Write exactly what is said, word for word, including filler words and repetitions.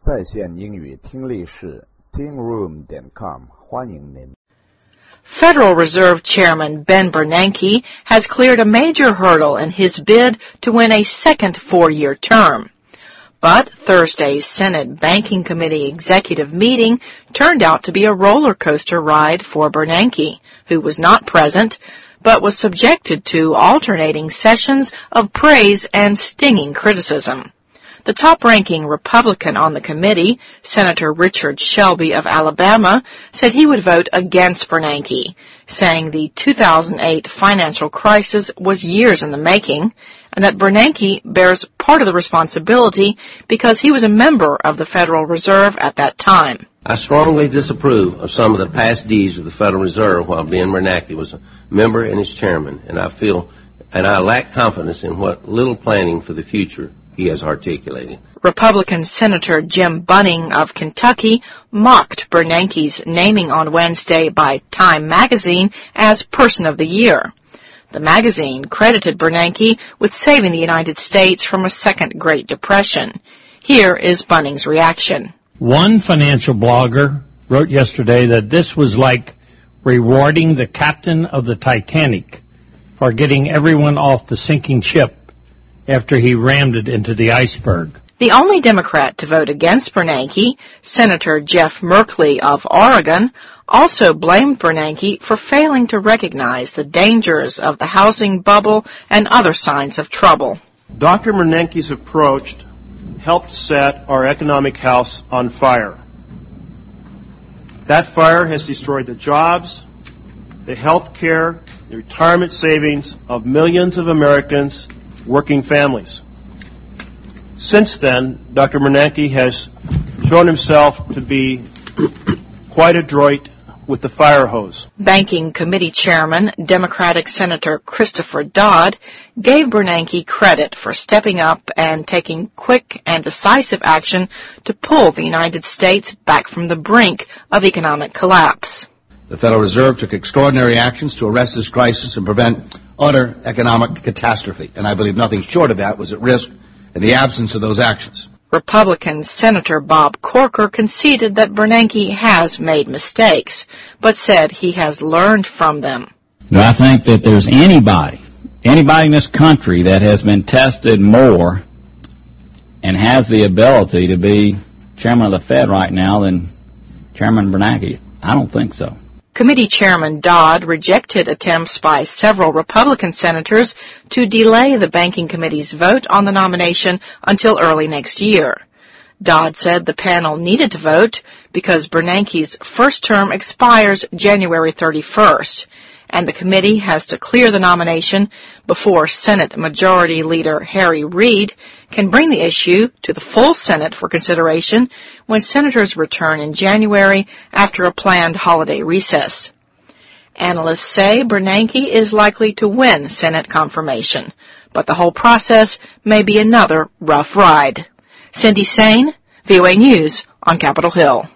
在线英语听力室 ting room 点 com 欢迎您。 Federal Reserve Chairman Ben Bernanke has cleared a major hurdle in his bid to win a second four-year term. But Thursday's Senate Banking Committee executive meeting turned out to be a roller coaster ride for Bernanke, who was not present, but was subjected to alternating sessions of praise and stinging criticism. The top-ranking Republican on the committee, Senator Richard Shelby of Alabama, said he would vote against Bernanke, saying the two thousand eight financial crisis was years in the making, and that Bernanke bears part of the responsibility because he was a member of the Federal Reserve at that time. I strongly disapprove of some of the past deeds of the Federal Reserve while Ben Bernanke was a member and its chairman, and I feel and I lack confidence in what little planning for the future he has articulated. Republican Senator Jim Bunning of Kentucky mocked Bernanke's naming on Wednesday by Time magazine as Person of the Year. The magazine credited Bernanke with saving the United States from a second Great Depression. Here is Bunning's reaction. One financial blogger wrote yesterday that this was like rewarding the captain of the Titanic for getting everyone off the sinking ship after he rammed it into the iceberg. The only Democrat to vote against Bernanke, Senator Jeff Merkley of Oregon, also blamed Bernanke for failing to recognize the dangers of the housing bubble and other signs of trouble. Doctor Bernanke's approach helped set our economic house on fire. That fire has destroyed the jobs, the health care, the retirement savings of millions of Americans' working families. Since then, Doctor Bernanke has shown himself to be quite adroit with the fire hose. Banking Committee Chairman, Democratic Senator Christopher Dodd, gave Bernanke credit for stepping up and taking quick and decisive action to pull the United States back from the brink of economic collapse. The Federal Reserve took extraordinary actions to arrest this crisis and prevent utter economic catastrophe, and I believe nothing short of that was at risk in the absence of those actions. Republican Senator Bob Corker conceded that Bernanke has made mistakes, but said he has learned from them. Do I think that there's anybody, anybody in this country that has been tested more and has the ability to be chairman of the Fed right now than Chairman Bernanke? I don't think so. Committee Chairman Dodd rejected attempts by several Republican senators to delay the Banking Committee's vote on the nomination until early next year. Dodd said the panel needed to vote because Bernanke's first term expires January thirty-first, and the committee has to clear the nomination before Senate Majority Leader Harry Reid can bring the issue to the full Senate for consideration when senators return in January after a planned holiday recess. Analysts say Bernanke is likely to win Senate confirmation, but the whole process may be another rough ride. Cindy Sain, V O A News on Capitol Hill.